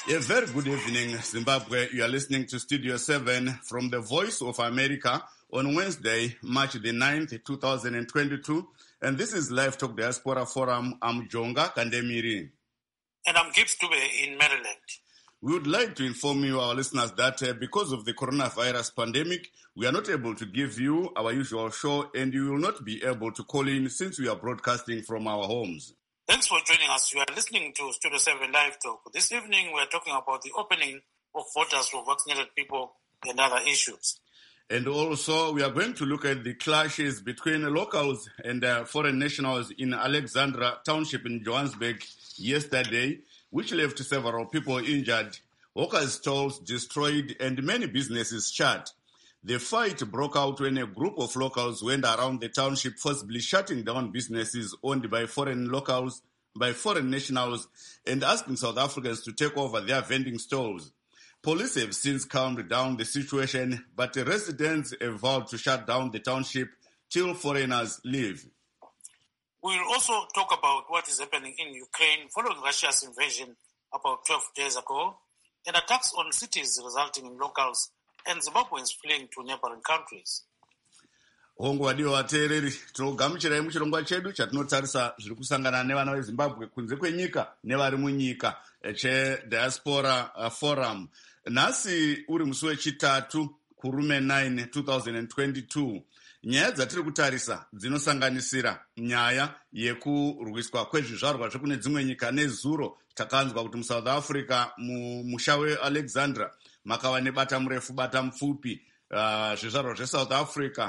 A very good evening, Zimbabwe. You are listening to Studio 7 from the Voice of America on Wednesday, March the 9th, 2022. And this is Live Talk Diaspora Forum. I'm Jonga Kandemiri. And I'm Gibbs Dube in Maryland. We would like to inform you, our listeners, that because of the coronavirus pandemic, we are not able to give you our usual show, and you will not be able to call in since we are broadcasting from our homes. Thanks for joining us. You are listening to Studio 7 Live Talk. This evening, we are talking about the opening of borders for vaccinated people and other issues. And also, we are going to look at the clashes between locals and foreign nationals in Alexandra Township in Johannesburg yesterday, which left several people injured, hawkers' stalls destroyed, and many businesses shut. The fight broke out when a group of locals went around the township, forcibly shutting down businesses owned by foreign nationals, and asking South Africans to take over their vending stalls. Police have since calmed down the situation, but residents have vowed to shut down the township till foreigners leave. We will also talk about what is happening in Ukraine following Russia's invasion about 12 days ago, and attacks on cities resulting in locals and Zimbabweans fleeing to neighboring countries. Hongu wadiwa wateereri, tinogamuchirai muchirongwa chedu chatinotarisa zviri kusangana nevana veZimbabwe kunze kwenyika nevari munyika cheDiaspora Forum. Nhasi uri musi wechitatu kurume 9 2022. Nyaya dzatiri kutarisa dzinosanganisira nyaya yekurwiswa kwezvizvarwa zvekune dzimwe nyika nezuro. Takanzwa kuti muSouth Africa mumusha weAlexandra makava nebata murefu bata mupfupi, zvizvarwa zveSouth Africa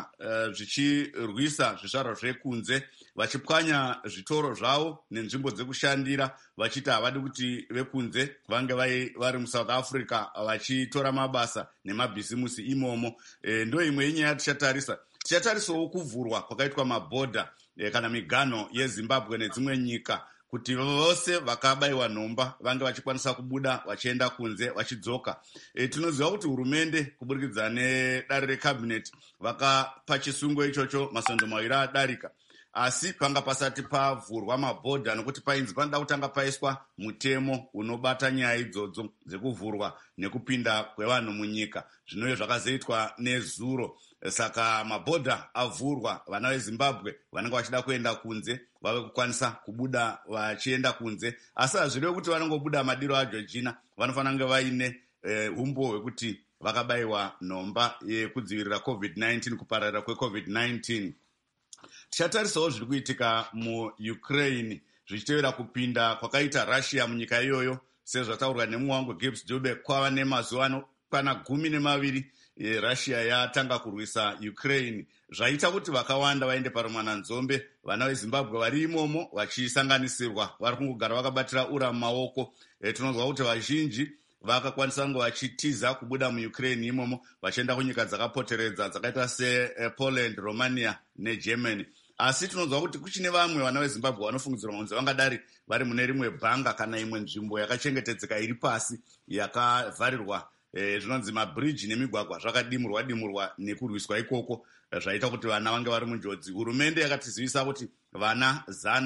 zvichirwisa zvizvarwa zvekunze, vachipwanya zvitoro zvavo nenzvimbo dzekushandira, vachiti havadi kuti vekunze vange vari muSouth Africa vachitora mabasa nemabhizimusi imomo. Ndo imwe yenyaya tichatarisa. Tichatarisawo kuvhurwa kwakaitwa mabhodha kana miganho yeZimbabwe nedzimwe nyika, kuti vose vakabayiwa nhomba vange vachikwanisa kubuda vachienda kunze vachidzoka. Tinoziva kuti hurumende kuburikidza nedare rekabineti vakapa chisungo ichocho masvondo maviri adarika, asi panga pasati pavhurwa mabhodha nokuti painzi panoda kutanga paiswa mutemo unobata nyaya idzodzo dzekuvhurwa nekupinda kwevanhu munyika, zvinove zvakazoitwa nezuro. Saka mabhodha avhurwa, vana veZimbabwe vanenge vachida kuenda kunze vave kukwanisa kubuda vachienda kunze, asi hazvirevi kuti vanongobuda madiro aJochina, vanofanira kunge vaine umbo hwekuti vakabayiwa nhomba yekudzivirira COVID-19, kupararira kweCovid-19. Tichatarisawo zviri kuitika muUkraine zvichitevera kupinda kwakaita Russia munyika iyoyo. Sezvataurwa nemumwe wangu Gibbs Dube, kwava nemazuva anokwana 12 Russia yatanga kurwisa Ukraine, zvaita kuti vakawanda vaende parumwananzombe. Vana veZimbabwe vari imomo vachisanganisirwa vari kungogara vakabatira ura mumaoko. Tinonzwa kuti vazhinji vakakwanisa kunge vachitiza kubuda muUkraine imomo vachienda kunyika dzakapoteredza dzakaita sePoland, Romania neGermany. Asi tinonzwa kuti kuchine vamwe vana veZimbabwe vanofungidzirwa kunzi vangadari vari mune rimwe bhanga kana imwe nzvimbo yakachengetedzeka iri pasi yakavharirwa. Zvinonzi mabridge nemigwagwa zvakadimurwa nekurwiswa ikoko, zvaita kuti vana vange vari munjodzi. Hurumende yakatizivisa kuti vana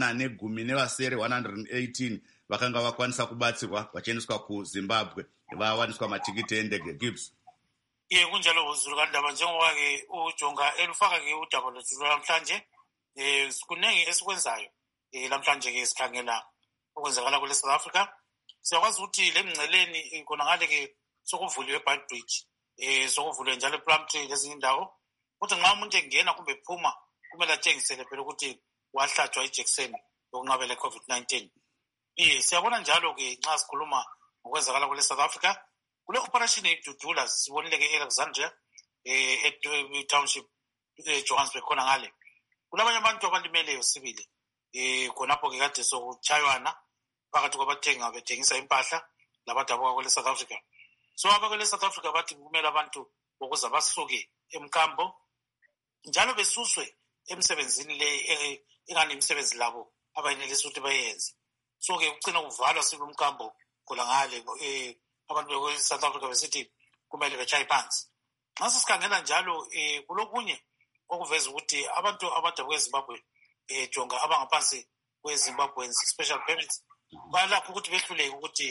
118 vakanga vakwanisa kubatsirwa vachiendeswa kuZimbabwe vawaniswa matikiti endege. Gibbs. Kunjalo huzuru kandaba njengowake uJonga elufaka-ke udaba lwethu lamhlanje. Kuningi esikwenzayo lamhlanje-ke sikhangela okwenzakala kule South Africa. Siyakwazi ukuthi le mngceleni khona ngale-ke sokuvuliwe eBadbridge, sokuvuliwe njalo ePlumtree lezinye indawo, ukuthi nxa umuntu engena kumbe ephuma kumele atshengisele phela ukuthi wahlatshwa ijekiseni yokunqabela iCovid-19. Siyabona njalo-ke nxa sikhuluma ngokwenzakala kule South Africa, kule operation yedudula sibonile-ke eAlexandria township Johannesburg khona ngale. Kulabanye abantu abalimeleyo sibili khonapho-ke kade sokuchaywana phakathi kwabathenga bethengisa impahla labantu ababuka kule South Africa. So abakule South Africa bathi kumele abantu bokuza basuke emkambo njalo besuswe emsebenzini le ingani imisebenzi labo abayinelisa ukuthi bayenze. So-ke ucina kuvalwa silumkambo khona ngale abantu bekule South Africa besithi kumele bechaye phansi. Nxa sikhangela njalo kulokunye okuveza ukuthi abantu abadabuka eZimbabwe Jonga abangaphansi kweZimbabweans special permits balapho ukuthi behluleke ukuthi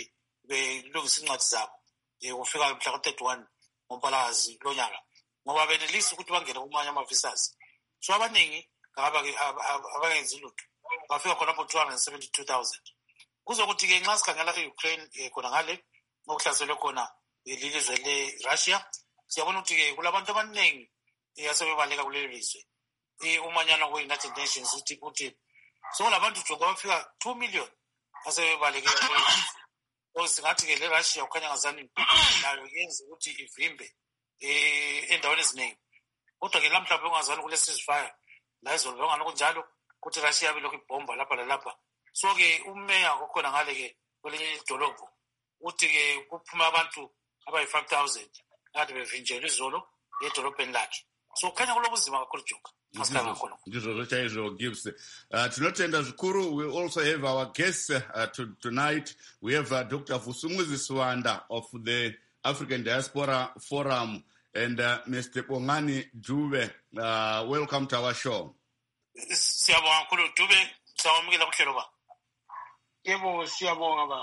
belungisa incwadi zabo ufika mhla ka-31 ngoMpalakazi lo nyaka ngoba benelisa ukuthi bangene kumanye ama-visas. So abaningi abayenzi lutho bafika khonapho 272,000. Kuzokuthi-ke nxa sikhangela e-Ukraine khona ngale okuhlaselwe khona lilizwe le-Russia, siyabona ukuthi-ke kulabantu abaningi asebebaleka kuleli lizwe. Umanyano kwe-United Nations uthi sokulabantu jongo abafika 2 million asebebaleke kuleli lizwe. Singathi-ke le-Russia kukhanya ngazani nayo yenze ukuthi ivimbe endaweni eziningi. Kodwa-ke la mhlawumbe ungazani kule ceasefire la izolo bengani kunjalo ukuthi Russia yabe lokhu ibhomba lapha lalapha. So-ke umeya okhona ngale-ke kwelinye idolobho uthi-ke kuphuma abantu abayi-5,000 kade bevinjelwe izolo edolobheni lakhe. So kukhanya kulobuzima kakhulu Joka. Ndizvo chaizvo Gibbs. Tinotenda zvikuru. We also have our guests tonight. We have Dr. Vusumuzi Swanda of the African Diaspora Forum and Mr. Bongani Dube. Welcome to our show. Siyabonga kakhulu Dube, sawamukela kuhlelo ba. Yebo siyabonga ba.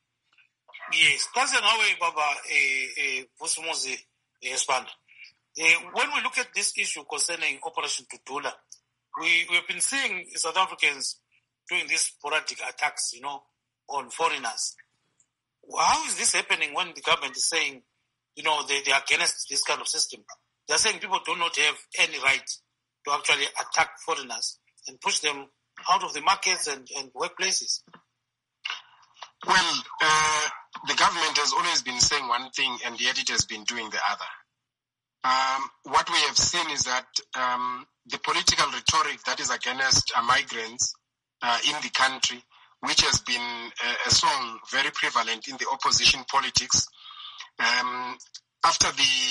Yes, kaze ngawe baba Vusumuzi Swanda. When we look at this issue concerning Operation Tutula, we have been seeing South Africans doing these sporadic attacks, on foreigners. How is this happening when the government is saying, they are against this kind of system? They are saying people do not have any right to actually attack foreigners and push them out of the markets and workplaces. Well, the government has always been saying one thing and yet it has been doing the other. What we have seen is that the political rhetoric that is against migrants in the country, which has been a song very prevalent in the opposition politics, after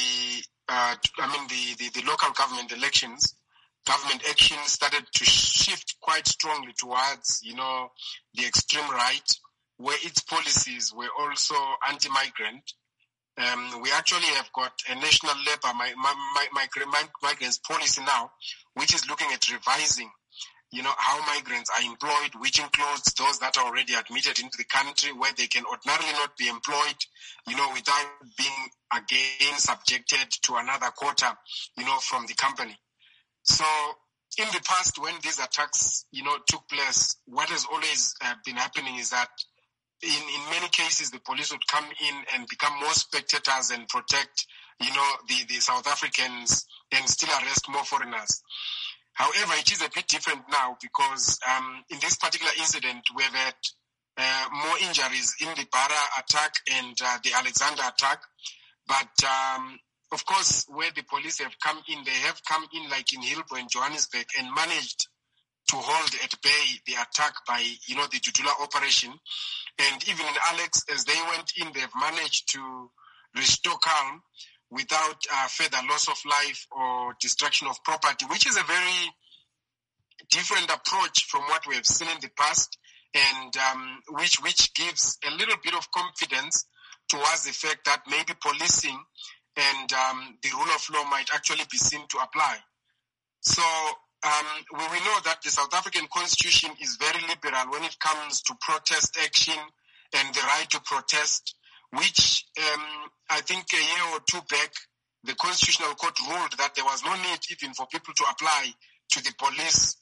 the local government elections, government action started to shift quite strongly towards, the extreme right, where its policies were also anti-migrant. We actually have got a national labor migrants policy now, which is looking at revising, how migrants are employed, which includes those that are already admitted into the country where they can ordinarily not be employed, without being again subjected to another quota, from the company. So in the past, when these attacks, took place, what has always been happening is that in many cases, the police would come in and become more spectators and protect, the South Africans and still arrest more foreigners. However, it is a bit different now because in this particular incident, we've had more injuries in the Bara attack and the Alexander attack. But, of course, where the police have come in, they have come in like in Hillbrow and Johannesburg and managed to hold at bay the attack by, the Tutula operation. And even in Alex, as they went in, they've managed to restore calm without further loss of life or destruction of property, which is a very different approach from what we have seen in the past, and which gives a little bit of confidence towards the fact that maybe policing and the rule of law might actually be seen to apply. So we know that the South African Constitution is very liberal when it comes to protest action and the right to protest, which I think a year or two back, the Constitutional Court ruled that there was no need even for people to apply to the police,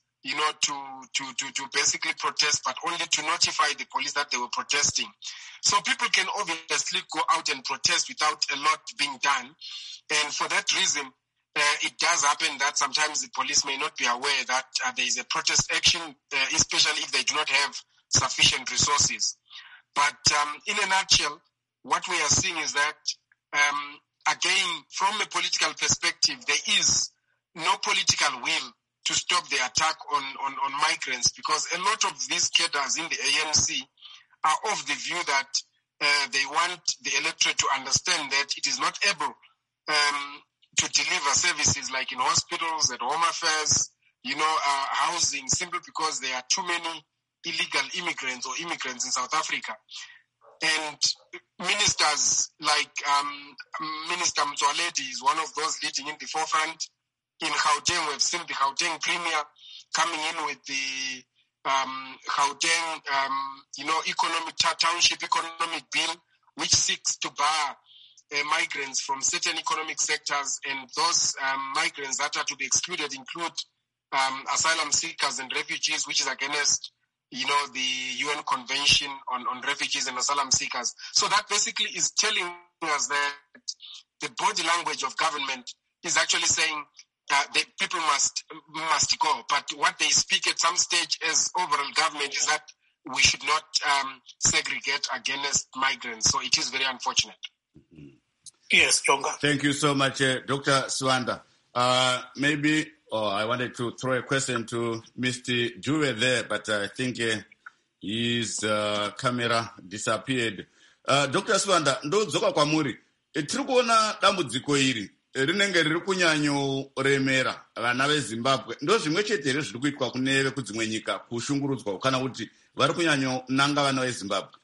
to basically protest, but only to notify the police that they were protesting. So people can obviously go out and protest without a lot being done. And for that reason, it does happen that sometimes the police may not be aware that there is a protest action, especially if they do not have sufficient resources. But in a nutshell, what we are seeing is that, again, from a political perspective, there is no political will to stop the attack on migrants, because a lot of these cadres in the ANC are of the view that they want the electorate to understand that it is not able to deliver services like in hospitals, at home affairs, housing, simply because there are too many illegal immigrants or immigrants in South Africa. And ministers like Minister Mtsoaledi is one of those leading in the forefront. In Gauteng, we've seen the Gauteng Premier coming in with the Gauteng, economic township economic bill, which seeks to bar migrants from certain economic sectors, and those migrants that are to be excluded include asylum seekers and refugees, which is against, the UN Convention on Refugees and Asylum Seekers. So that basically is telling us that the body language of government is actually saying the people must go. But what they speak at some stage as overall government is that we should not segregate against migrants. So it is very unfortunate. Yes, Jonga. Thank you so much, Dr. Swanda. I wanted to throw a question to Mr. Juve there, but I think his camera disappeared. Dr. Swanda, ndodzoka kwamuri. Tiri kuona dambudziko iri rinenge riri kunyanyoremera vana veZimbabwe. Ndo zvimwe chete here zviri kuitwa kune vekudzimwe nyika kushungurudzwa kana kuti vari kunyanyonanga vana veZimbabwe?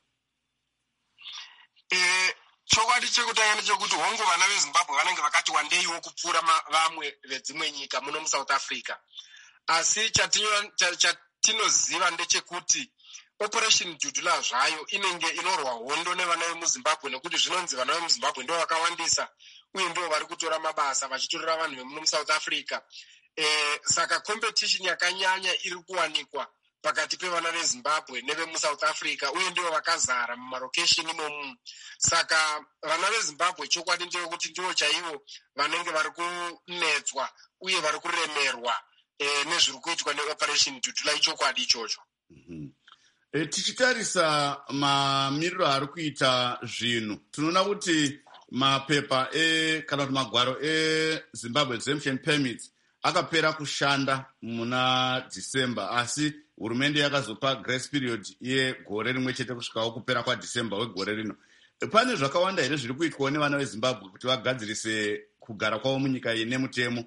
Chokwadi chekutanga ndechekuti hongu vana veZimbabwe vanenge vakati wandeiwo kupfuura vamwe vedzimwe nyika muno muSouth Africa. Asi chatinoziva ndechekuti Operation Dudula zvayo inenge inorwa hondo nevana vemuZimbabwe, nekuti zvinonzi vana vemuZimbabwe ndo vakawandisa uye ndo vari kutora mabasa vachitorera vanhu vemuno muSouth Africa. Saka competition yakanyanya iri kuwanikwa pakati pevana veZimbabwe nevemuSouth Africa, uye ndivo vakazara mumarokesheni imomu. Saka vana veZimbabwe chokwadi ndechekuti ndivo chaivo vanenge vari kunetswa uye vari kuremerwa nezviri kuitwa neOperation Dudula, ichokwadi ichocho. Tichitarisa mamiriro ari kuita zvinhu, tinoona kuti mapepa kana kuti magwaro eZimbabwe Exemption Permits akapera kushanda muna December, asi hurumende yakazopa grace period yegore rimwe chete kusvikawo kupera kwaDecember wegore rino. Pane zvakawanda here zviri kuitwa nevana veZimbabwe kuti vagadzirise kugara kwavo munyika iyi nemutemo?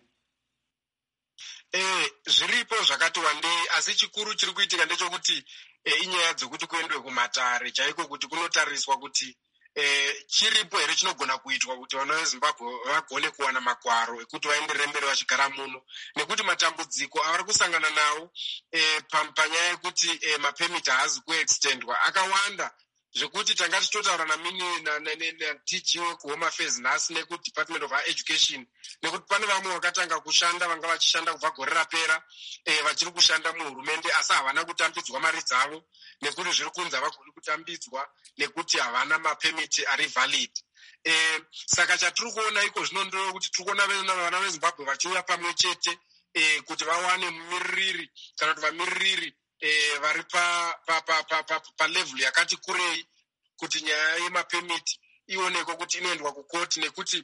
Zviripo zvakati wandei, asi chikuru chiri kuitika ndechekuti inyaya dzekuti kuendwe kumatare chaiko kuti kunotariswa kuti chiripo here chinogona kuitwa kuti vana veZimbabwe vagone kuwana magwaro ekuti vaenderere mberi vachigara muno, nekuti matambudziko avari kusangana nawo panyaya yekuti mapemiti haazi kuextendwa akawanda, zvekuti tanga tichitotaura DG wekuHome Affairs nhasi nekuDepartment of Higher Education, nekuti pane vamwe vakatanga kushanda vanga vachishanda kubva gore rapera vachiri kushanda muhurumende asi havana kutambidzwa mari dzavo, nekuti zviri kunzi havagoni kutambidzwa nekuti havana mapemiti ari valid. Saka chatiri kuona iko zvino ndokuti tiri kuona vana veZimbabwe vachiuya pamwe chete kuti vawane mumiririri kana kuti vamiririri vari palevel yakati kurei kuti nyaya yemapemiti ionekwe kuti inoendwa kukoti, nekuti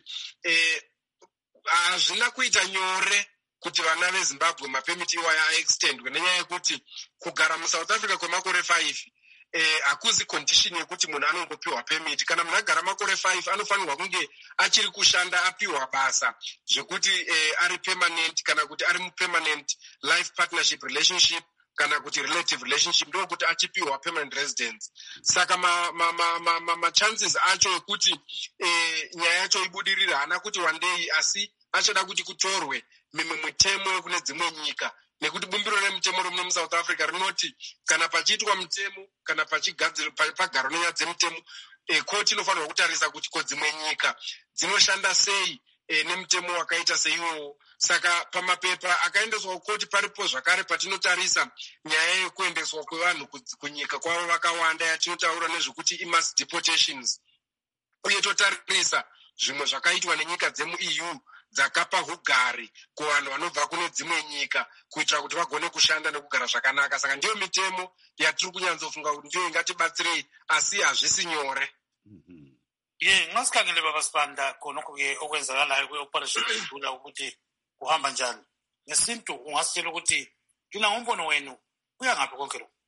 hazvina kuita nyore kuti vana veZimbabwe mapemiti iwaya aextendwe, nenyaya yekuti kugara muSouth Africa kwemakore 5 hakuzi condition yekuti munhu anongopiwa pemiti. Kana munhu agara makore 5 anofanirwa kunge achiri kushanda apiwa basa zvekuti ari permanent kana kuti ari mupermanent life partnership relationship kana kuti relative relationship, ndo kuti achipiwa permanent residence. Saka chances acho ekuti nyaya yacho ibudirire hana kuti wandei, asi achada kuti kutorwe mimwe mitemo kune dzimwe nyika, nekuti bumbiro remutemo romuno muSouth Africa rinoti kana pachiitwa mutemo kana pagaro nenyaya dzemutemo, koti inofanirwa kutarisa kuti kodzimwe nyika dzinoshanda sei nemutemo wakaita seiwowo. Saka pamapepa akaendeswa kukoti paripo zvakare patinotarisa nyaya yekuendeswa kwevanhu kunyika kwavo vakawanda yatinotaura nezvekuti imass deportations, uye totarisa zvimwe zvakaitwa nenyika dzemu-EU dzakapa ugari kuvanhu vanobva kune dzimwe nyika kuitira kuti vagone kushanda nekugara zvakanaka. Saka ndiyo mitemo yatiri kunyatsofunga kuti ndiyo ingatibatsirei, asi hazvisi nyore. Ngasikhangele baba Sibanda khonokho-ke okwenzakalayo kwe-Operation Dudula ukuthi kuhamba njani. Ngesintu ungasitshela ukuthi yina ngombono wenu kuya ngaphi konke lokho?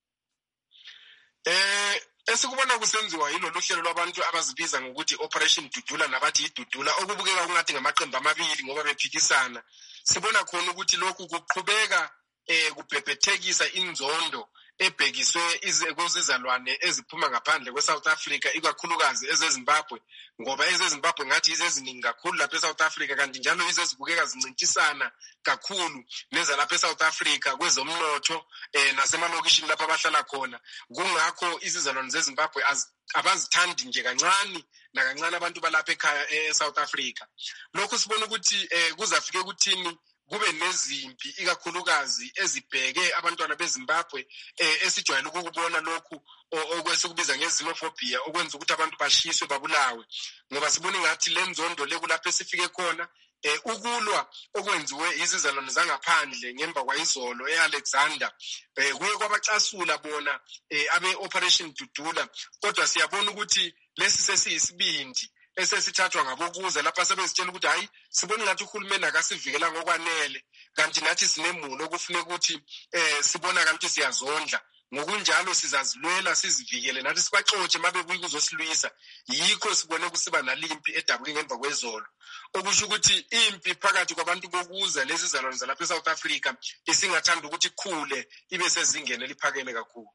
Esikubona kusenziwa yilolu hlelo lwabantu abazibiza ngokuthi Operation Dudula nabathi iDudula, okubukeka kungathi ngamaqembu amabili ngoba bephikisana. Sibona khona ukuthi lokhu kuqhubeka kubhebhethekisa inzondo ebhekiswe kuzizalwane eziphuma ngaphandle kwe-South Africa, ikakhulukazi ezeZimbabwe, ngoba ezeZimbabwe ngathi izeziningi kakhulu lapha e-South Africa, kanti njalo izezibukeka zincintisana kakhulu nezalapha e-South Africa kwezomnotho nasemalokishini lapha abahlala khona. Kungakho izizalwane zeZimbabwe abazithandi nje kancane nakancane abantu balapha ekhaya e-South Africa. Lokhu sibona ukuthi kuzafike kuthini kube nezimpi ikakhulukazi ezibheke abantwana beZimbabwe esijwayele ukubona lokhu okwesikubiza nge-xenophobia, okwenza ukuthi abantu bashiswe babulawe, ngoba sibona ngathi le nzondo lekulapho esifike khona ukulwa okwenziwe izizalwane zangaphandle ngemva kwayizolo e-Alexander kuye kwabacasula bona abe-Operation Dudula, kodwa siyabona ukuthi lesi sesiyisibindi esesithathwa ngabokuza lapha sebezitshela ukuthi hayi sibona ngathi uhulumeni akasivikela ngokwanele, kanti nathi sinemulo okufuneka ukuthi sibonakala ukuthi siyazondla. Ngokunjalo sizazilwela sizivikele nathi sibaxotshe mabebuye kuzosilwisa. Yikho sibone kusiba nalimpi edabuke ngemva kwezolo, okusho ukuthi impi phakathi kwabantu bokuza lezi zalwane zalapha eSouth Africa isingathanda ukuthi ikhule ibe sezingene eliphakeme kakhulu.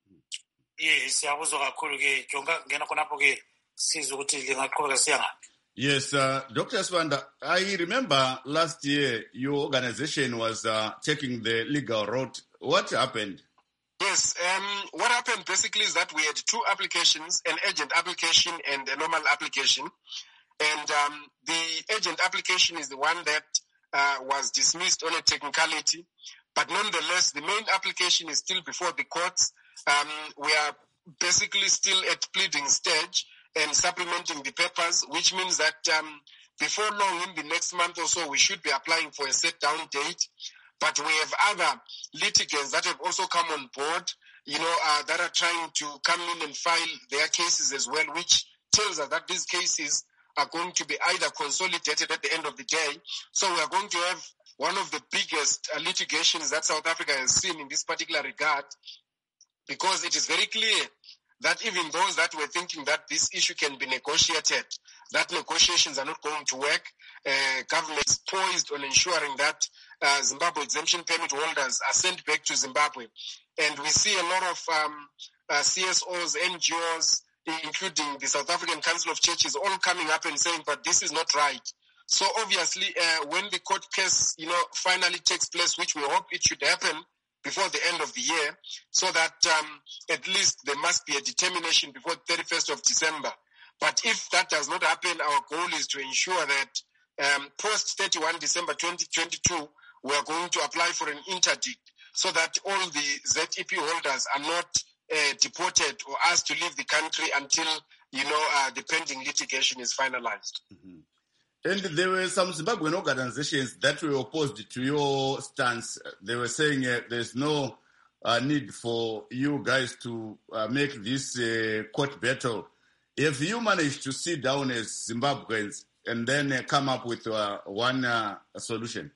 Siyabuzwa kakhulu ke Jonga, ngena khonapho ke sizwe ukuthi lingaqhubeka siya ngaphi. Yes, Dr. Sibanda, I remember last year your organization was taking the legal route. What happened? Yes, what happened basically is that we had two applications, an agent application and a normal application. And the agent application is the one that was dismissed on a technicality. But nonetheless, the main application is still before the courts. We are basically still at pleading stage and supplementing the papers, which means that before long, in the next month or so, we should be applying for a set-down date. But we have other litigants that have also come on board, that are trying to come in and file their cases as well, which tells us that these cases are going to be either consolidated at the end of the day. So we are going to have one of the biggest litigations that South Africa has seen in this particular regard, because it is very clear that even those that were thinking that this issue can be negotiated, that negotiations are not going to work. Government is poised on ensuring that Zimbabwe exemption permit holders are sent back to Zimbabwe. And we see a lot of CSOs, NGOs, including the South African Council of Churches, all coming up and saying, but this is not right. So obviously, when the court case, finally takes place, which we hope it should happen before the end of the year, so that at least there must be a determination before 31st of December. But if that does not happen, our goal is to ensure that post 31 December 2022, we are going to apply for an interdict so that all the ZEP holders are not deported or asked to leave the country until, the pending litigation is finalized. Mm-hmm. And there were some Zimbabwean organizations that were opposed to your stance. They were saying there's no need for you guys to make this court battle. If you manage to sit down as Zimbabweans and then come up with one solution?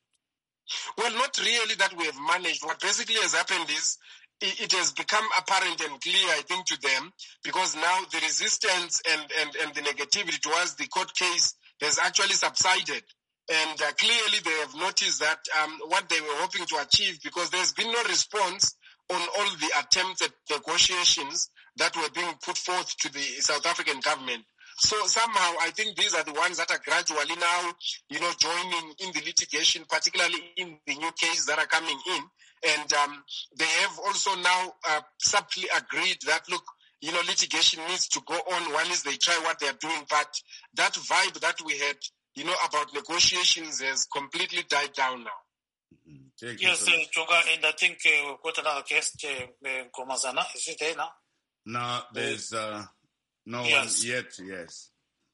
Well, not really that we have managed. What basically has happened is it has become apparent and clear, I think, to them, because now the resistance and the negativity towards the court case has actually subsided. And clearly they have noticed that what they were hoping to achieve, because there's been no response on all the attempts at negotiations that were being put forth to the South African government. So somehow I think these are the ones that are gradually now, joining in the litigation, particularly in the new cases that are coming in. And they have also now subtly agreed that, look, litigation needs to go on while they try what they are doing. But that vibe that we had, about negotiations has completely died down now. Mm-hmm. Yes, Jonga, and I think we've got another guest, Komazana. Is she there now? No, there's no yes. one yet, yes.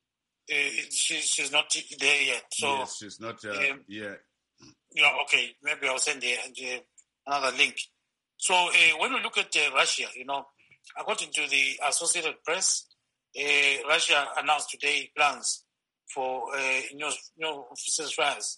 She's not there yet. So yes, she's not yet. Yeah, okay. Maybe I'll send another link. So when we look at Russia, according to the Associated Press, Russia announced today plans for new ceasefires,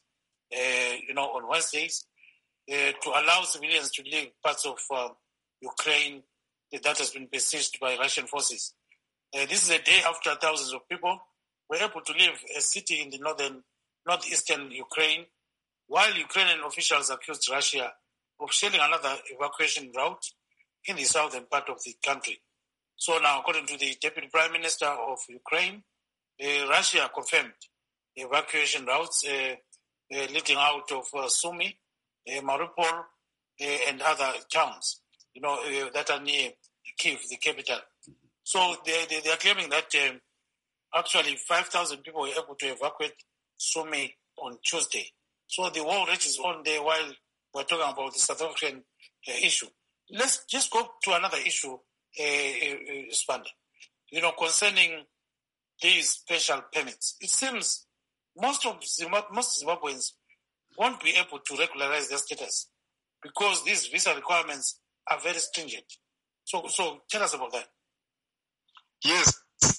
on Wednesdays, to allow civilians to leave parts of Ukraine that has been besieged by Russian forces. This is a day after thousands of people were able to leave a city in the northeastern Ukraine, while Ukrainian officials accused Russia of shelling another evacuation route in the southern part of the country. So now, according to the Deputy Prime Minister of Ukraine, Russia confirmed evacuation routes leading out of Sumy, Mariupol, and other towns, that are near Kyiv, the capital. So they are claiming that actually 5,000 people were able to evacuate Sumy on Tuesday. So the war rages on there while we're talking about the South African issue. Let's just go to another issue, Spanda. Concerning these special permits. It seems most Zimbabweans won't be able to regularize their status because these visa requirements are very stringent. So tell us about that. Yes.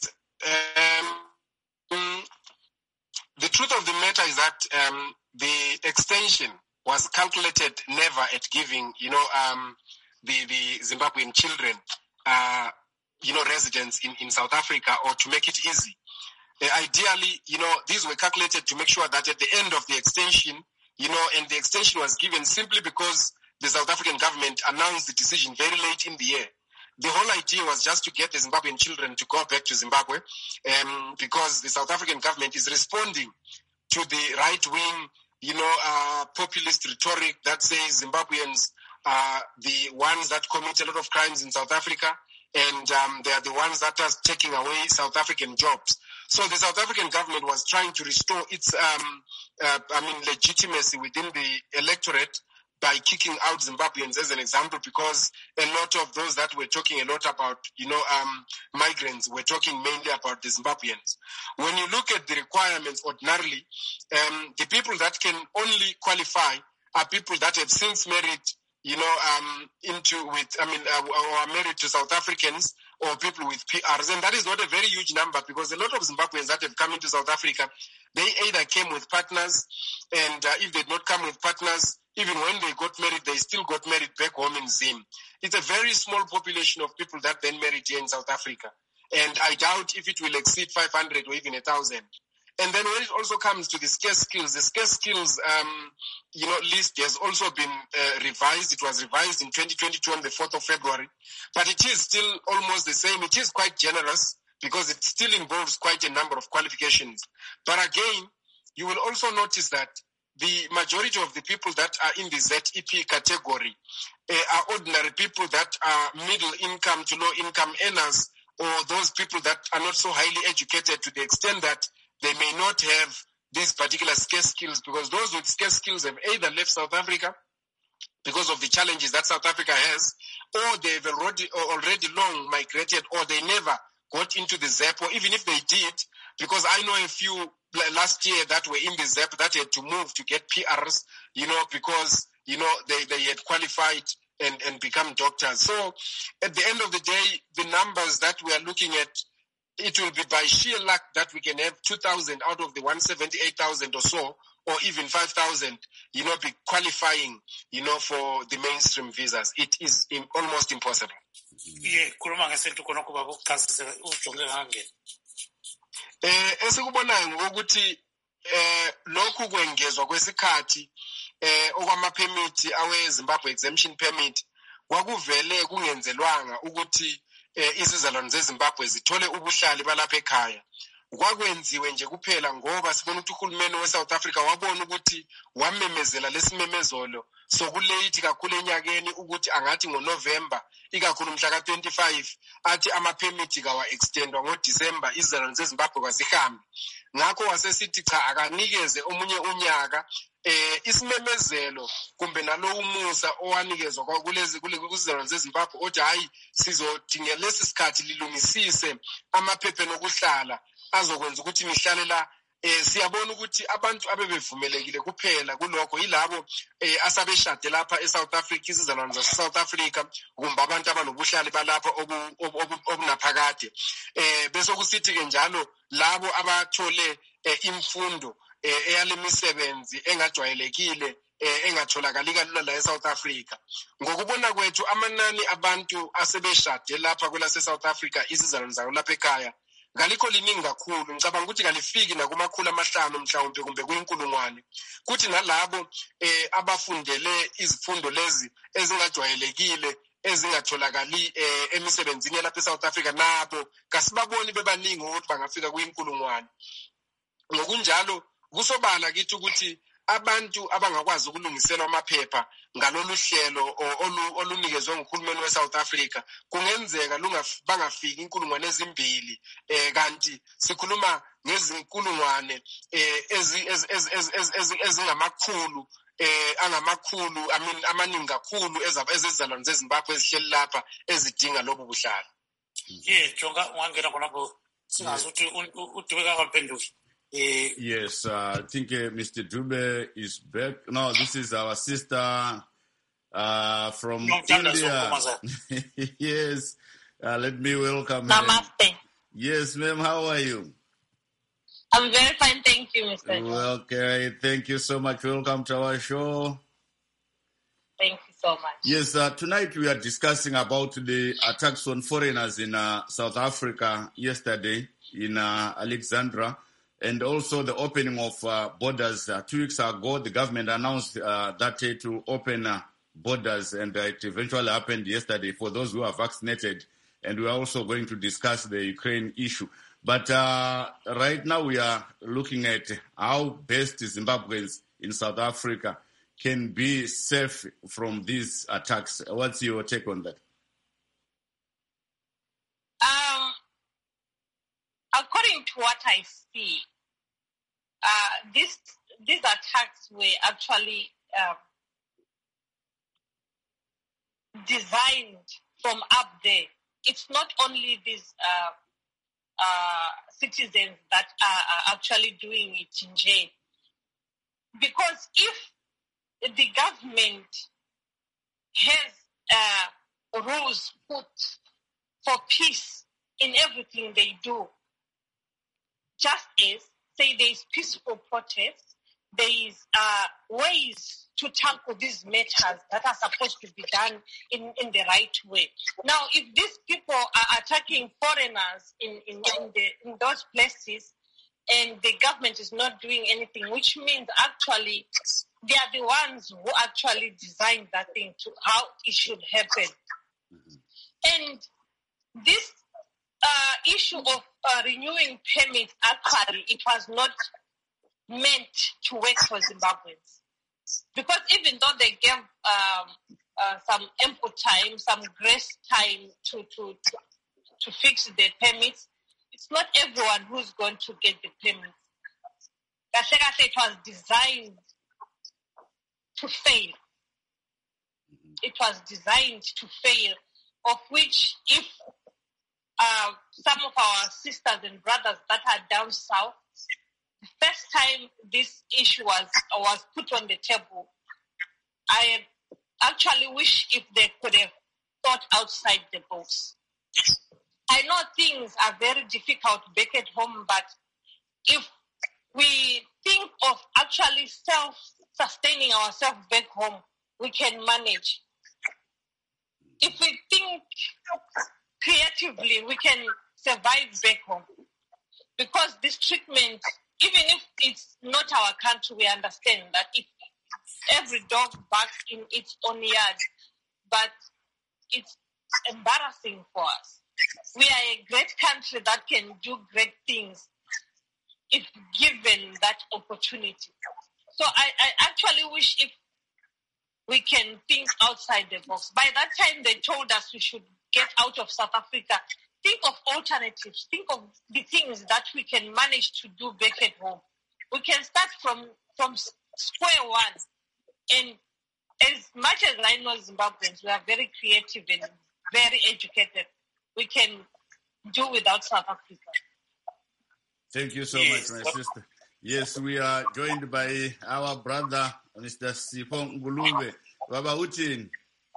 The truth of the matter is that the extension was calculated never at giving, the Zimbabwean children, residents in South Africa, or to make it easy. Ideally, these were calculated to make sure that at the end of the extension, and the extension was given simply because the South African government announced the decision very late in the year. The whole idea was just to get the Zimbabwean children to go back to Zimbabwe, because the South African government is responding to the right-wing, populist rhetoric that says Zimbabweans are the ones that commit a lot of crimes in South Africa, and they are the ones that are taking away South African jobs. So the South African government was trying to restore its, legitimacy within the electorate by kicking out Zimbabweans as an example, because a lot of those that were talking a lot about, migrants were talking mainly about the Zimbabweans. When you look at the requirements ordinarily, the people that can only qualify are people that have since married, or are married to South Africans or people with PRs. And that is not a very huge number, because a lot of Zimbabweans that have come into South Africa, they either came with partners, and if they did not come with partners, even when they got married, they still got married back home in Zim. It's a very small population of people that then married here in South Africa. And I doubt if it will exceed 500 or even 1,000. And then when it also comes to the scarce skills, list has also been revised. It was revised in 2022 on the 4th of February. But it is still almost the same. It is quite generous because it still involves quite a number of qualifications. But again, you will also notice that the majority of the people that are in the ZEP category are ordinary people that are middle income to low income earners, or those people that are not so highly educated to the extent that they may not have these particular scarce skills, because those with scarce skills have either left South Africa because of the challenges that South Africa has, or they've already long migrated, or they never got into the ZEP, or even if they did, because I know a few last year that were in the ZEP that had to move to get PRs, because, they had qualified and become doctors. So at the end of the day, the numbers that we are looking at, it will be by sheer luck that we can have 2,000 out of the 178,000 or so, or even 5,000, be qualifying, for the mainstream visas. It is almost impossible. Esikubonayo ngokuthi lokhu kwengezwa kwesikhathi okwama-permit awe-Zimbabwe exemption permit kwakuvele kungenzelwanga ukuthi izizalwane zeZimbabwe zithole ubuhlali balapha ekhaya. Kwakwenziwe nje kuphela ngoba sibona ukuthi uhulumeni we-South Africa wabona ukuthi wamemezela lesimemezolo sokulate kakhulu enyakeni ukuthi angathi ngoNovember ikakhulu mhla ka-25 athi ama-permit kawa-extendwa ngoDisemba izizalwane zeZimbabwe kwasihambe. Ngakho wasesithi cha akanikeze omunye unyaka isimemezelo kumbe nalowo umusa owanikezwa kuzizalwane zeZimbabwe othi hayi sizodinga lesi sikhathi lilungisise amaphepha nokuhlala azokwenza ukuthi nihlale la. Siyabona ukuthi abantu abebevumelekile kuphela kulokho yilabo asabeshade lapha eSouth Africa, izizalwane zase-South Africa, kumbe abantu abanobuhlali balapha obunaphakade. Bese kusithi-ke njalo labo abathole imfundo eyale misebenzi engajwayelekile engatholakali kalula la eSouth Africa. Ngokubona kwethu amanani abantu asebeshade lapha kwelase-South Africa, izizalwane zayo lapha ekhaya, ngalikho liningi kakhulu ngicabanga ukuthi kalifiki nakumakhulu amahlanu mhlawumbe kumbe kuyinkulungwane kuthi nalabo abafundele izifundo lezi ezingajwayelekile ezingatholakali emisebenzini yalapha eSouth Africa nabo kasibaboni bebaningi ukuthi bangafika kuyinkulungwane ngokunjalo kusobala kithi ukuthi abantu abangakwazi ukulungiselwa amaphepha ngalolu hlelo olunikezwe nguhulumeni weSouth Africa kungenzeka bangafiki inkulungwane ezimbili kanti sikhuluma ngezinkulungwane ezingamakhulu angamakhulu amaningi kakhulu ezizalwane zeZimbabwe ezihleli lapha ezidinga lobu buhlalo. Jonga ungangena khonapho singazi ukuthi uDube kakaphenduki. Yes, I think Mr. Dube is back. No, this is our sister from India. Yes, let me welcome her. Namaste. Yes, ma'am, how are you? I'm very fine, thank you, Mr. Okay, thank you so much. Welcome to our show. Thank you so much. Yes, tonight we are discussing about the attacks on foreigners in South Africa yesterday in Alexandra, and also the opening of borders. 2 weeks ago, the government announced that to open borders, and it eventually happened yesterday for those who are vaccinated. And we are also going to discuss the Ukraine issue. But right now we are looking at how best Zimbabweans in South Africa can be safe from these attacks. What's your take on that? According to what I see, these attacks were actually designed from up there. It's not only these citizens that are actually doing it in jail. Because if the government has rules put for peace in everything they do, just as, say, there is peaceful protest, there is ways to tackle these matters that are supposed to be done in the right way. Now, if these people are attacking foreigners in those places and the government is not doing anything, which means actually they are the ones who actually designed that thing to how it should happen. Mm-hmm. And this issue of renewing permits, actually, it was not meant to work for Zimbabweans. Because even though they gave some ample time, some grace time to fix the permits, it's not everyone who's going to get the permits. It was designed to fail. It was designed to fail, of which if some of our sisters and brothers that are down south, the first time this issue was put on the table, I actually wish if they could have thought outside the box. I know things are very difficult back at home, but if we think of actually self-sustaining ourselves back home, we can manage. If we think creatively, we can survive back home. Because this treatment, even if it's not our country, we understand that if every dog barks in its own yard, but it's embarrassing for us. We are a great country that can do great things if given that opportunity. So I actually wish if we can think outside the box. By that time, they told us we should get out of South Africa. Think of alternatives. Think of the things that we can manage to do back at home. We can start from square one. And as much as I know Zimbabweans, we are very creative and very educated. We can do without South Africa. Thank you so much, my sister. Yes, we are joined by our brother, Mr. Sipho Ngulube. Baba Utin.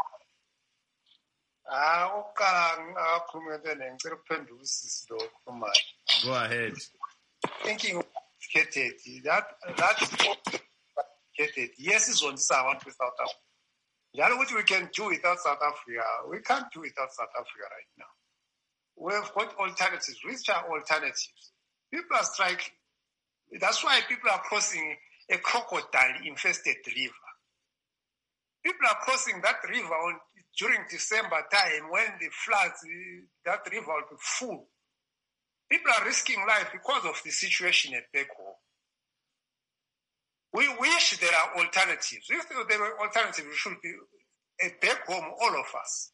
Go ahead. Thinking that's yes, is on this I want with South Africa. That what we can do without South Africa, we can't do without South Africa right now. we've got alternatives. Which are alternatives? People are striking. That's why people are crossing a crocodile-infested river. People are crossing that river during December time when the floods, that river will be full. People are risking life because of the situation at back home. We wish there are alternatives. If there were alternatives, we should be at back home, all of us.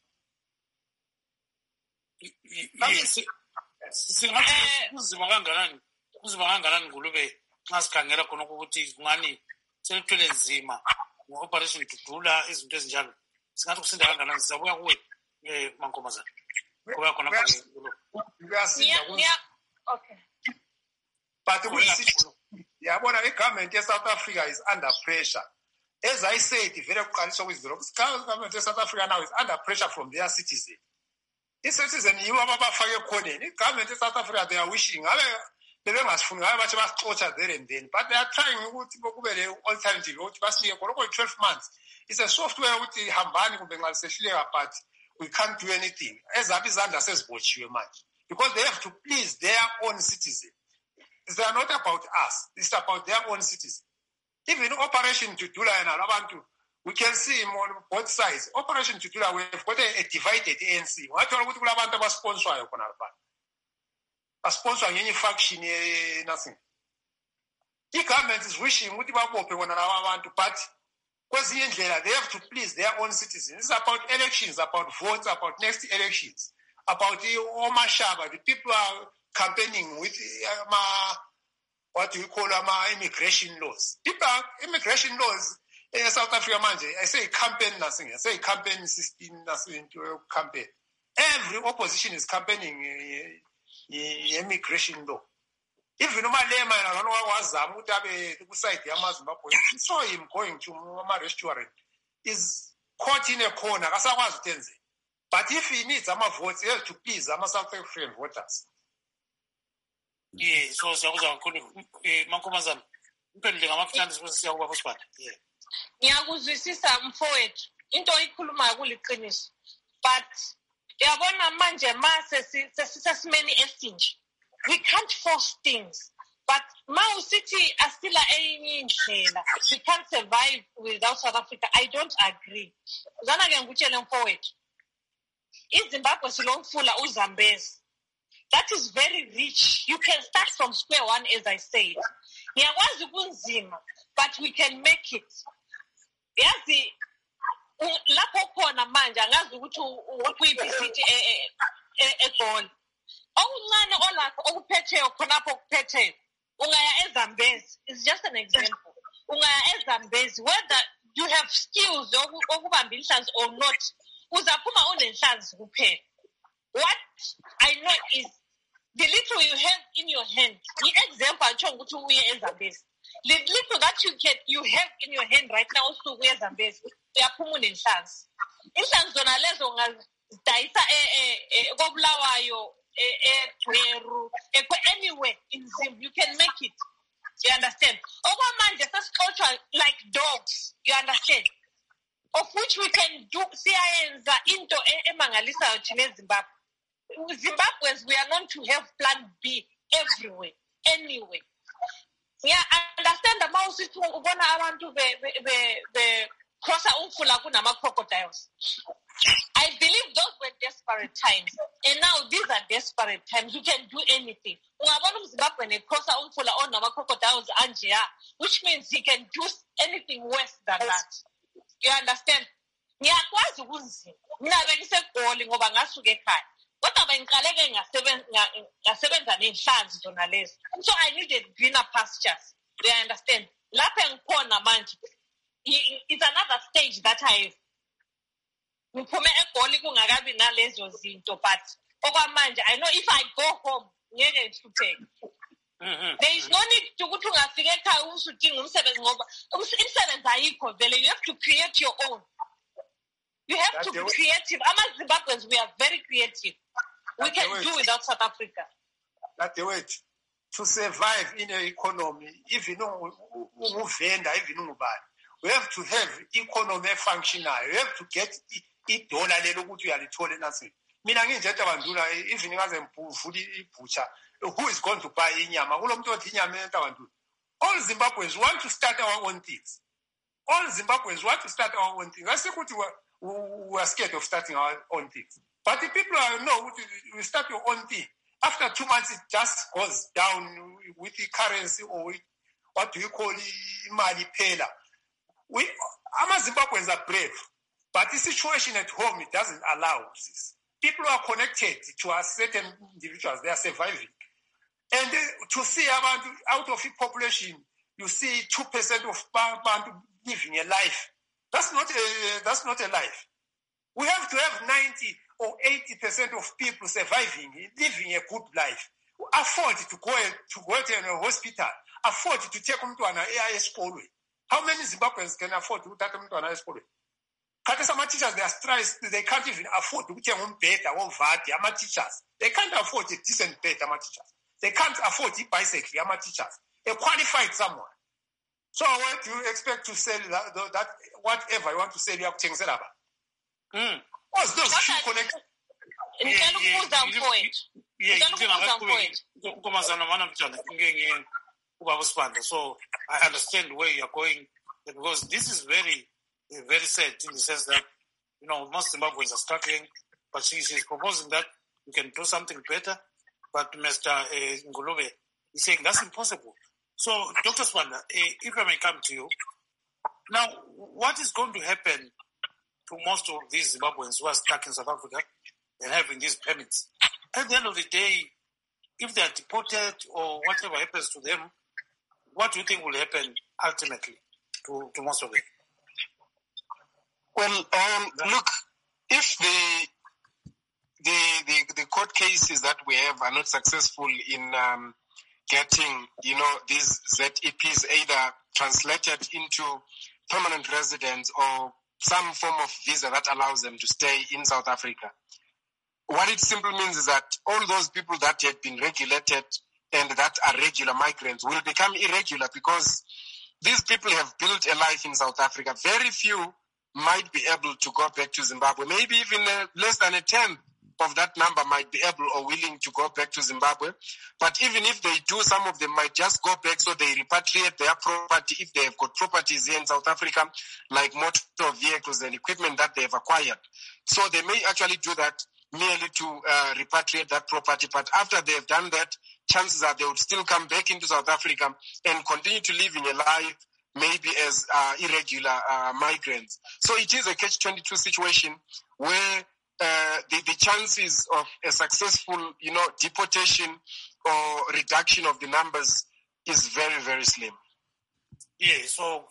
Kunzima kangakanani Ngulube nxa sikhangela khonokho ukuthi ngani selithwele nzima ngo-operation Dudula izinto ezinjalo singathi kusinda kangakanani sizabuya kuwe Mankomazana kubuya khonapha okay. But the government of South Africa is under pressure. As I said, the government of South Africa now is under pressure from their citizens. The citizens, the government of South Africa, they are wishing, but they are trying to alternative. 12 months. It's a software but we can't do anything. As Abizanda says, because they have to please their own citizens. They are not about us. It's about their own citizens. Even Operation Dudula and Alabantu, we can see on both sides. Operation Dudula, we have got a divided ANC. What are we going to sponsor? A sponsor any faction, nothing. The government is wishing what but because they have to please their own citizens. It's about elections, about votes, about next elections, about the Omar Shaba. The people are campaigning with what we call immigration laws. People, immigration laws in South Africa, I say campaign nothing. I say campaign system nothing to campaign. Every opposition is campaigning immigration law. If you know my name, I don't know what I saw him going to a restaurant. He's caught in a corner. But if he needs some votes, he has to please some South African voters. Yeah, so Mankomazana. Ngiyakuzwisisa mfowethu into oyikhuluma kuliqiniso but yabona manje sesimeni esinje we can't force things but City asila enye indlela we can't survive without South Africa. I don't agree. Zana ke ngikutshele mfowethu iZimbabwe silomfula uZambezi. That is very rich. You can start from square one, as I said. Ngiyakwazi kunzima, but we can make it. Yazi lapho khona manje angazi ukuthi ukuyiphi city eGoli. Okuncane olakho okuphetheyo khonapho okuphetheyo. Ungaya eZambezi. It's just an example. Ungaya eZambezi whether you have skills okubamba inhlanzi or not. Uzaphuma unenhlanzi kuphela. What I know is the little you have in your hand. The example ukuthi uye eZambezi. The little that you have in your hand right now also uye eZambezi. Uyaphuma unenhlanzi. Inhlanzi zona lezo ngazidayisa koBulawayo eGweru anywhere in Zim you can make it. You understand? Okwamanje sesixoshwa like dogs. You understand? Of which we can do siyayenza into emangalisayo thina eZimbabwe. Zimbabweans, we are known to have plan B everywhere, anyway. Yeah, I understand the mouse is ubona abantu be crossa umfula kunama crocodiles. I believe those were desperate times. And now these are desperate times. You can do anything. Ungabona uZimbabwe ne crossa umfula onama crocodiles anjeya, which means he can do anything worse than that. You understand? Ngiyakwazi kunzima. Mina bengiseGoli ngoba ngasuka ekhaya. Kodwa bengiqaleke ngasebenza nenhlanzi zona lezi. So I needed greener pastures. Do you understand? Lapha engikhona manje. It's another stage that ngiphume eGoli kungakabi nalezo zinto but okwamanje I know if I go home ngeke ngihlupheke. There is no need ukuthi ungafika ekhaya usudinga umsebenzi ngoba umsebenzi ayikho vele. You have to create your own. You have to be creative. Zimbabweans, we are very creative. We can do without South Africa. That's the way to survive in an economy, even vendor, even we have to have economy functional. You have to get $1 nothing. mina nginjeta bandula even ngaze ngivula ibutcher, who is going to buy inyama? Kulo muntu othi inyama entabandula. All Zimbabweans want to start our own things. All Zimbabweans want to start our own things. I say we are scared of starting our own things. But the people know we start your own thing. After 2 months, it just goes down with the currency or with, what do you call it, Mali Pela. Zimbabweans are brave. But the situation at home, it doesn't allow this. People are connected to a certain individuals. They are surviving. And to see out of the population, you see 2% of Bantu living a life. That's not a life. We have to have 90 or 80% of people surviving, living a good life. Afford to go to a hospital. Afford to take them to an AIS school. How many Zimbabweans can afford to take them to an AIS school? Some teachers, they are stressed. They can't even afford to take them better or vati. I'm teachers. They can't afford a decent bed. I'm teachers. They can't afford a bicycle. I'm teachers. A qualified someone. So what do you expect to sell that whatever you want to sell, you have to change it up. What's those few connected? So I understand where you're going, because this is very, very sad in the sense that, most Zimbabweans are struggling, but she's proposing that we can do something better. But Mr. Ngulube is saying that's impossible. So, Dr. Sibanda, if I may come to you, now, what is going to happen to most of these Zimbabweans who are stuck in South Africa and having these permits? At the end of the day, if they are deported or whatever happens to them, what do you think will happen ultimately to most of them? Well, look, if the court cases that we have are not successful in getting, these ZEPs either translated into permanent residence or some form of visa that allows them to stay in South Africa, what it simply means is that all those people that had been regulated and that are regular migrants will become irregular, because these people have built a life in South Africa. Very few might be able to go back to Zimbabwe. Maybe even less than a tenth of that number might be able or willing to go back to Zimbabwe. But even if they do, some of them might just go back so they repatriate their property if they have got properties here in South Africa, like motor vehicles and equipment that they have acquired. So they may actually do that merely to repatriate that property. But after they have done that, chances are they would still come back into South Africa and continue to live in a life maybe as irregular migrants. So it is a catch-22 situation where the chances of a successful, deportation or reduction of the numbers is very, very slim. Yeah, so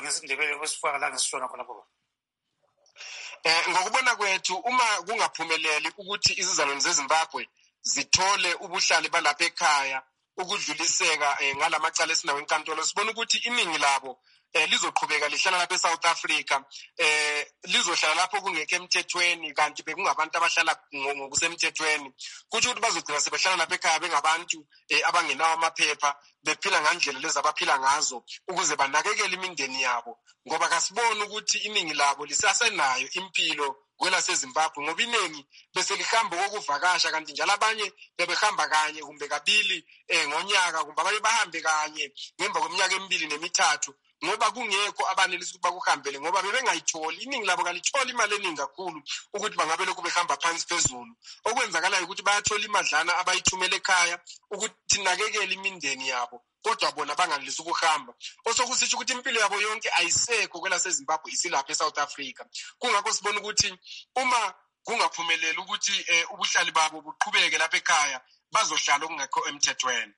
ngokubona kwethu uma kungaphumeleli ukuthi izizalwane zeZimbabwe zithole ubuhlali balapha ekhaya ukudluliseka ngalamacala esinawo enkantolo, sibona ukuthi iningi labo lizoqhubeka lihlala lapha eSouth Africa, lizohlala lapho kungekho emthethweni kanti bekungabantu abahlala ngokusemthethweni. Kuthi ukuthi bazogcina sebehlala lapha ekhaya bengabantu abangenawo amaphepha, bephila ngandlela lezi abaphila ngazo ukuze banakekele imindeni yabo, ngoba kasibona ukuthi iningi labo lisasenayo impilo kwelaseZimbabwe, ngoba iningi bese lihamba kokuvakasha kanti njalo abanye bebehamba kanye kumbe kabili ngonyaka, kumbe abanye bahambe kanye ngemva kweminyaka emibili nemithathu, ngoba kungekho abanelisa ukuthi bakuhambele, ngoba bebengayitholi. Iningi labo kalitholi imali eningi kakhulu ukuthi bangabe lokhu behamba phansi phezulu. Okwenzakalayo ukuthi bayathola imadlana abayithumela ekhaya ukuthi nakekele imindeni yabo, kodwa bona bangalisa ukuhamba. Osokusitsho ukuthi impilo yabo yonke ayisekho kwelaseZimbabwe, isilapha eSouth Africa. Kungakho sibona ukuthi uma kungaphumelela ukuthi ubuhlali babo buqhubeke lapha ekhaya, bazohlala okungekho emthethweni.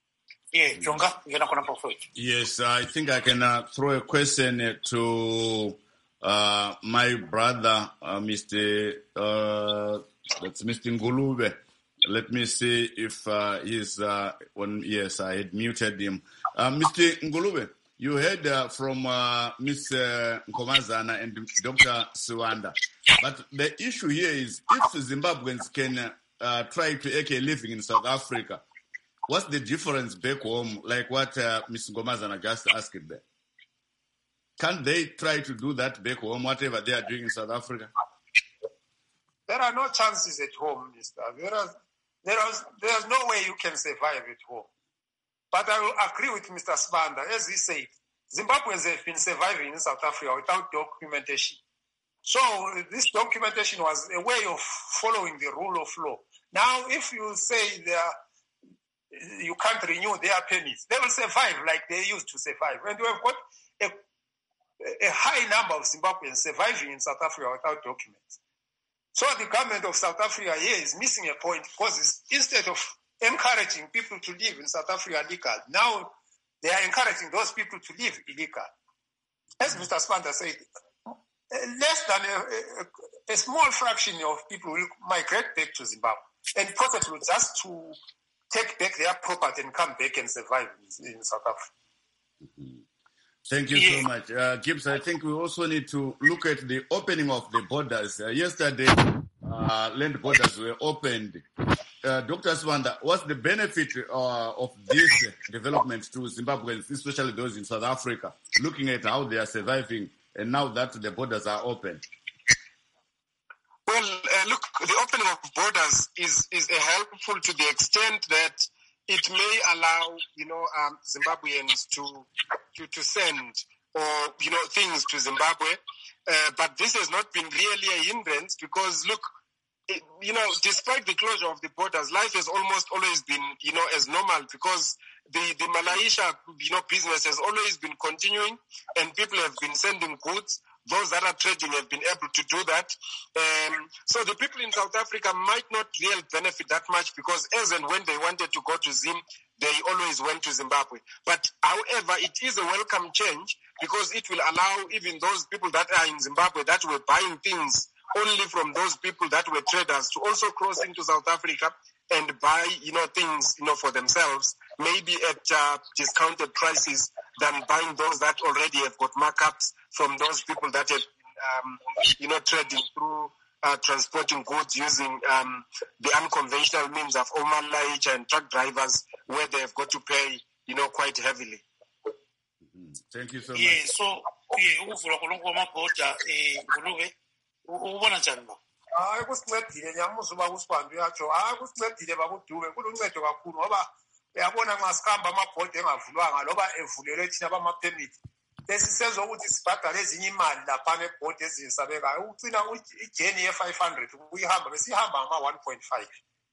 Yes, I think I can throw a question to my brother, Mr. Ngulube. Let me see if he's on. Yes, I had muted him. Mr. Ngulube, you heard from Ms. Nkomazana and Dr. Sibanda. But the issue here is if Zimbabweans can try to make a living in South Africa, what's the difference back home, like what Ms. Nkomazana just asked there? Can't they try to do that back home, whatever they are doing in South Africa? They There are no chances at home, mister. There's no way you can survive at home. But I will agree with Mr. Sibanda. As he said, Zimbabweans have been surviving in South Africa without documentation. So this documentation was a way of following the rule of law. Now, if you say you can't renew their permits, they will survive like they used to survive. And we have got a high number of Zimbabweans surviving in South Africa without documents. So the government of South Africa here is missing a point, because instead of encouraging people to live in South Africa legal, now they are encouraging those people to live illegal. As Mr. Sibanda said, less than a small fraction of people will migrate back to Zimbabwe, and possibly just to take back their property and come back and survive in South Africa. Mm-hmm. Thank you so much. Gibbs, I think we also need to look at the opening of the borders. Yesterday, land borders were opened. Dr. Sibanda, what's the benefit of this development to Zimbabweans, especially those in South Africa, looking at how they are surviving and now that the borders are open? Well, look, the opening of borders is helpful to the extent that it may allow, Zimbabweans to send or, things to Zimbabwe. But this has not been really a hindrance because, look, despite the closure of the borders, life has almost always been, as normal because the Malaysia, business has always been continuing and people have been sending goods. Those that are trading have been able to do that. So the people in South Africa might not really benefit that much because as and when they wanted to go to Zim, they always went to Zimbabwe. But however, it is a welcome change because it will allow even those people that are in Zimbabwe that were buying things only from those people that were traders to also cross into South Africa and buy, things, for themselves, maybe at discounted prices than buying those that already have got markups from those people that have, trading through transporting goods using the unconventional means of overnight and truck drivers where they have got to pay, quite heavily. Mm-hmm. Thank you so much. Yeah, so, ukuvulwa kwamabhoda Ngulube ubona njani ba? Hayi kusincedile nyamuzuba kusibantu yacho. Hayi kusincedile bakudume kuluncedo kakhulu ngoba uyabona nxa sikhamba amabhoda engavulwanga loba evulelwe thina bama-permit besisenza ukuthi sibhadale ezinye imali laphana ebhoda ezisabekayo ucina ijeni ye-500 uyihamba besihamba ngama-1.5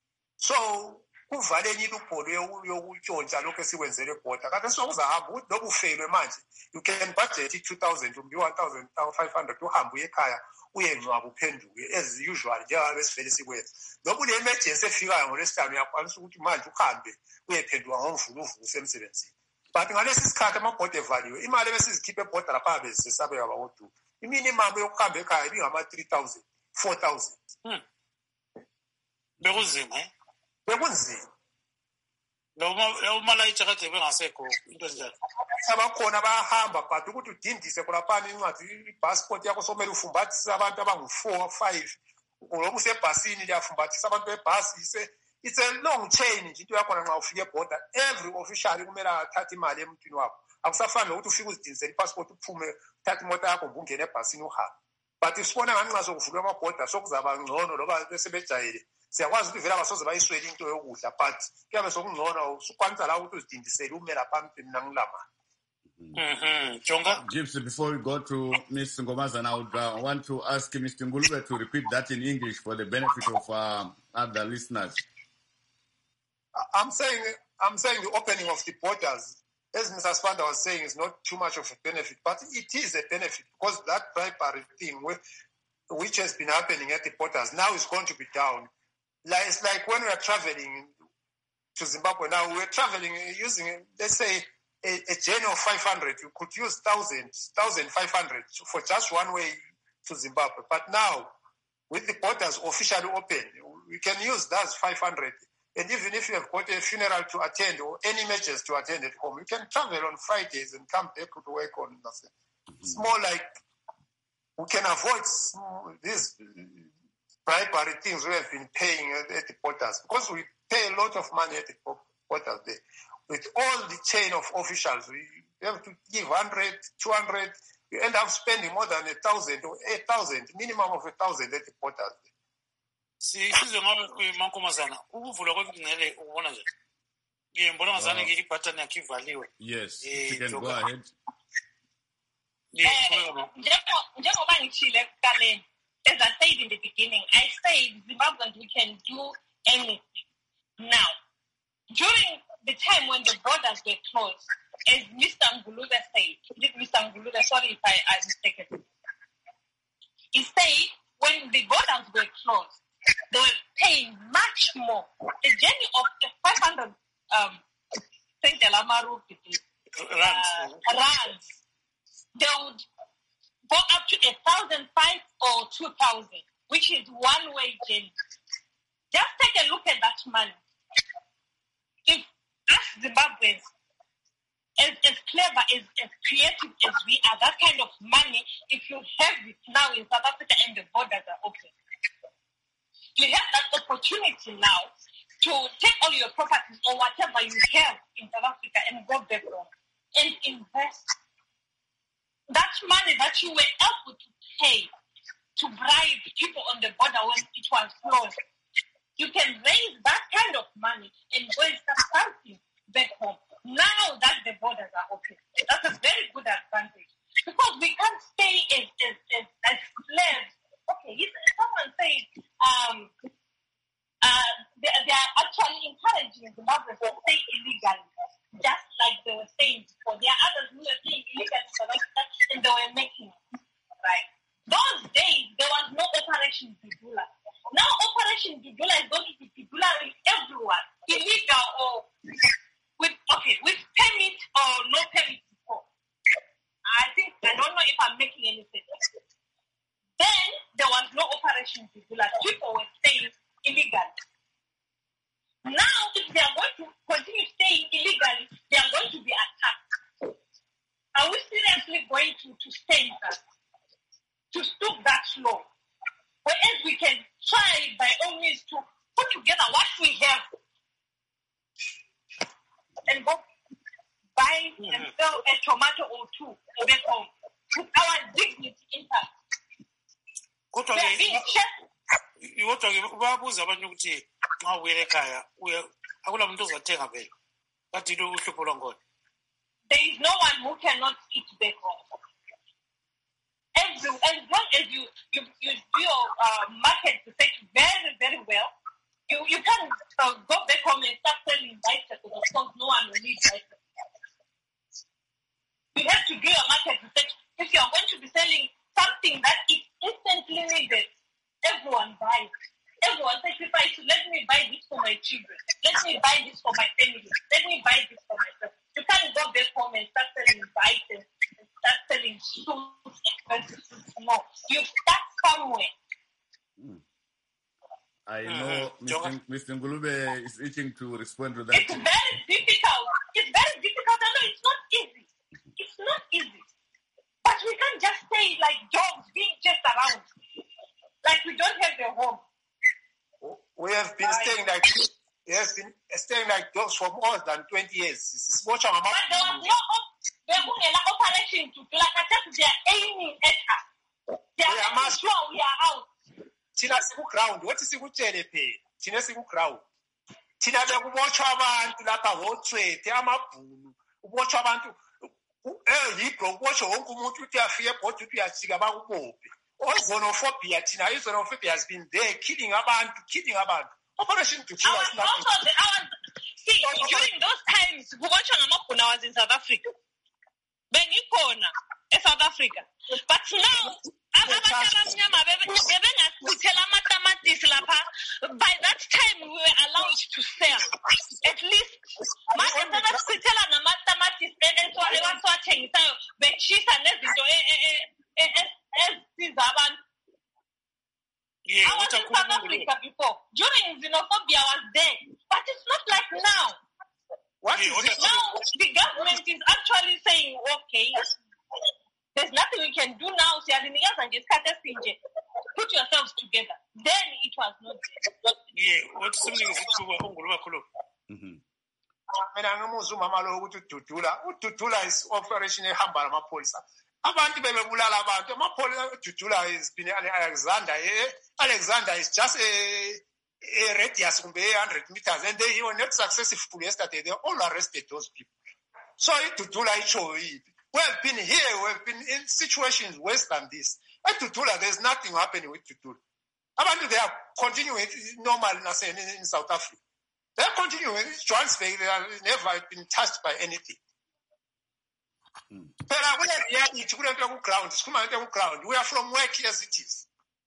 so kuvaleni ilupho yokutshontsha lokhu esikwenzele ebhoda kade sokuzahamba ukuthi lobu ufelwe manje you can budget 2,000 kumbe 1,500 uhambe uye ekhaya uyengcwaba uphenduke as usual njengoba besivele sikwenza loba une-emergency efikayo ngolwesihlanu uyakwanisa ukuthi manje uhambe uyephenduka ngomvuluvuku usemsebenzini but ngalesi sikhathi amabhoda evaliwe imali ebesizikhipha ebhoda lapha bezisesabeka bakoduka iminimum yokuhamba ekhaya ibingama-3,000 4,000 bekunzima bekunzima umalayitsha kade bengasekho into enjalo abakhona bayahamba but ukuthi udindise kholaphana incwadi ibhasipoti yakho somele ufumbathise abantu abangu-4 5 loba usebhasini liyafumbathisa abantu bebhasi it's a long chain nje into yakhona nxa ufike ebhoda every official kumele athathe imali emntwini wakho akusafani nokuthi ufike uzidindisele ipasipoti uphume uthathe imoto yakho ngungena ebhasini uhambe but sibona ngani nxa sokuvulwe amabhoda sokuzaba ngcono loba besebejayele siyakwazi ukuthi vele abasoze bayiswele into yokudla but kuyabe sokungcono usukwanisa la ukuthi uzidindisele ume lapha mntwini nangilamali. Jonga? Gibbs, before we go to Ms. Ngomazana, I would want to ask Mr. Ngulube to repeat that in English for the benefit of other listeners. I'm saying the opening of the borders, as Mr. Sibanda was saying, is not too much of a benefit, but it is a benefit because that bribery thing which has been happening at the borders now is going to be down. It's like when we are traveling to Zimbabwe now, we're traveling using, let's say, a journey of 500. You could use 1,500 for just one way to Zimbabwe. But now, with the borders officially open, we can use that 500. And even if you have got a funeral to attend or any measures to attend at home, you can travel on Fridays and come back to work on nothing. It's more like we can avoid these bribery things we have been paying at the borders because we pay a lot of money at the borders there. With all the chain of officials, you have to give 100, 200, you end up spending more than 1,000 or 8,000, minimum of 1,000 at the borders there. Sizwe ngabe mankombazana ukuvulwa kwebingcele ubona nje. Ngibona ngazane ke ibutton yakhe ivaliwe. Yes, you can go ahead. Njengoba ngitshile kuqaleni, as I said in the beginning, I said Zimbabweans, we can do anything. Now, during the time when the borders were closed, as Mr. Ngulube said, Mr. Ngulube, sorry if I mistaken, he said when the borders were closed, they were paying much more. The journey of the 500 rands, they would go up to 1,500 or 2,000, which is one-way journey. Just take a look at that money. If us Zimbabweans, as clever, as creative as we are, that kind of money, if you have it now in South Africa and the borders are open, you have that opportunity now to take all your properties or whatever you have in South Africa and go back home and invest. That money that you were able to pay to bribe people on the border when it was closed, you can raise that kind of money and go and start something back home. Now that the borders are open, that's a very good advantage because we can't stay as slaves. Okay, someone said they are actually encouraging Zimbabwe to stay illegally, just like they were saying before. There are others who were staying illegally in South Africa and they were making it, right? Those days, there was no Operation Dudula. Now Operation Dudula is going to be Dudulaing everyone, illegal or with permit or no permit before. I don't know if I'm making any sense. Then there was no Operation Dudula. People were staying illegally. Now, if they are going to continue staying illegally, they are going to be attacked. Are we seriously going to stay that? To stop that law? Whereas we can try by all means to put together what we have and go buy and sell a tomato or two back home with our dignity intact. Kodwa-ke babuza abantu ukuthi xa ubuyela ekhaya akula muntu ozathenga vele kathi lo uhlupho lwangona. There is no one who cannot eat back home. As long as you do your market research very, very well, you can go back home and start selling bicycles. Of course, no one will need bicycles. You have to do your market research. If you are going to be selling something that is instantly needed, everyone buys. Everyone sacrifices. Let me buy this for my children. Let me buy this for my family. Let me buy this for myself. You can't go back home and start selling bikes and start selling suits, expensive suits. No, you start somewhere. I know Mr. Ngulube is itching to respond to that. It's very difficult. It's very difficult. I know it's not easy. It's not easy. But we can't just stay like dogs being chased around. Like we don't have a home. We have been staying like dogs for more than 20 years. But there was no operation to do. Like I said, they are aiming at us. They are making sure we are out. Tina siku ground. What is siku chele pe? Tina siku ground. Tina bekubochwa abantu lapha hotswete amabhulu. Ubochwa abantu. Yibro ubochwa wonke umuntu uthi afike ebhoda uthi uyajika bakubophe. Xenophobia, xenophobia has been there, killing abantu. Operation Dudula is not. See, during those times, Gubachana was in South Africa. Bengikhona in South Africa. But now, by that time, we were allowed to sell. At least, I was in South Africa before. During xenophobia, I was there. But it's not like now. Now, the government is actually saying, okay, there's nothing we can do now. Put yourselves together. Then it was not there. Yeah, what's something is Dudula is operation ehamba lamapolisa. Abantu bebebulala abantu. Amaphoyisa Dudula is been Alexander. Alexander is just a radius from 100 meters, and they were not successful yesterday. They all arrested those people. So Dudula we have been here, we have been in situations worse than this. At Dudula, there's nothing happening with Dudula. Abantu, they are continuing normal in South Africa. They are continuing Johannesburg. They have never been touched by anything. But we are from work as it is.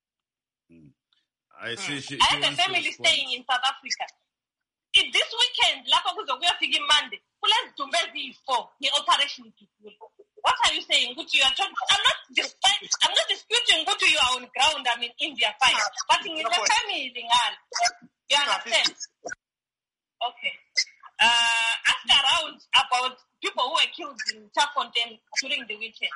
I see. I have a family staying in South Africa. This weekend, we are thinking Monday. Let's do the operation. What are you saying? I'm not disputing Gutu, you are on ground. I'm in India, fine. But in the family, you understand? Okay. Ask around about people who were killed in Chafontaine during the weekend.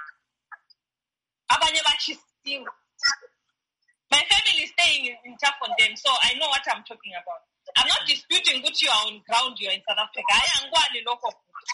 My family is staying in Chafontaine, so I know what I'm talking about. I'm not disputing what you are on ground, you're in South Africa. I am going local.